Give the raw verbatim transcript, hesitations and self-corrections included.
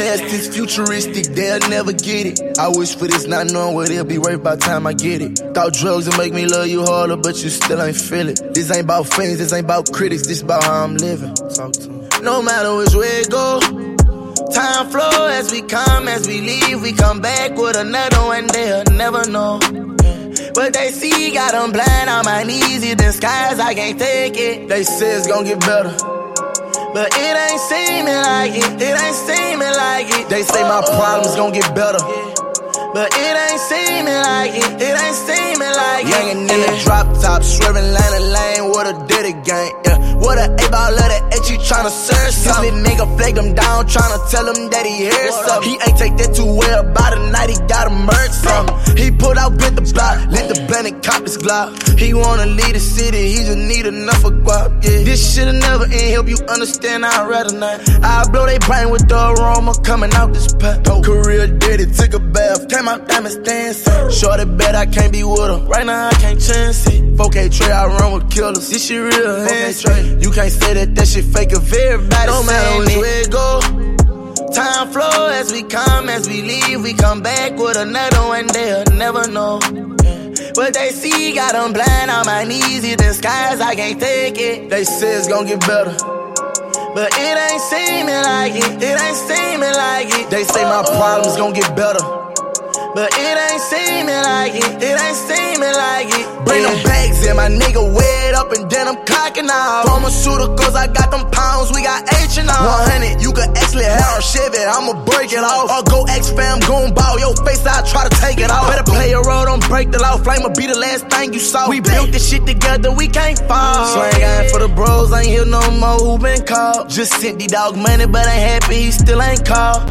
past is futuristic, they'll never get it. I wish for this, not knowing what it'll be worth by the time I get it. Thought drugs would make me love you harder, but you still ain't feel it. This ain't about fans, this ain't about critics, this about how I'm living. Talk to me. No matter which way it go, time flow as we come, as we leave. We come back with another one, they'll never know. But they see, got them blind on my knees, in the skies, I can't take it. They say it's gon' get better, but it ain't seeming like it, it ain't seeming like it. They say my problems gon' get better, but it ain't seeming like it, it ain't seeming like it. Youngin' in the drop top, swerving lane to lane, what a dirty gang, yeah. What a A-ball of the H, he tryna serve something. This nigga flag him down, tryna tell him that he hears something. He ain't take that too well, by the night he got him murked something. He pulled out with the block, lit the blunt and cop his Glock. He wanna lead the city, he just need enough of guap, yeah. This shit'll never end, help you understand, I'd rather not. I blow they brain with the aroma coming out this pipe. Career dirty, took a bath, came out diamonds dancing. Shorty bet I can't be with her, right now I can't chance it. four K Trey, I run with killers, this shit real, hands Trey. You can't say that that shit fake if everybody no matter which way it go. Time flow as we come, as we leave. We come back with another one, they'll never know. But they see, got them blind on my knees, in the skies, I can't take it. They say it's gon' get better, but it ain't seeming like it, it ain't seeming like it. They say my problems gon' get better, but it ain't seeming like it, it ain't seeming like it. Bring them bags in, my nigga wet up and then I'm clocking out. Pharmaceuticals, I got them pounds, we got H and all. one hundred, you can actually have a Chevy, I'ma break it off. Or go X-Fam, gon' ball your face, I try to take it off. Better play a role, don't break the law, flame'll be the last thing you saw. We built this shit together, we can't fall. Slang gang for the bros, ain't here no more, who been called. Just sent D-Dog money, but ain't happy, he still ain't called.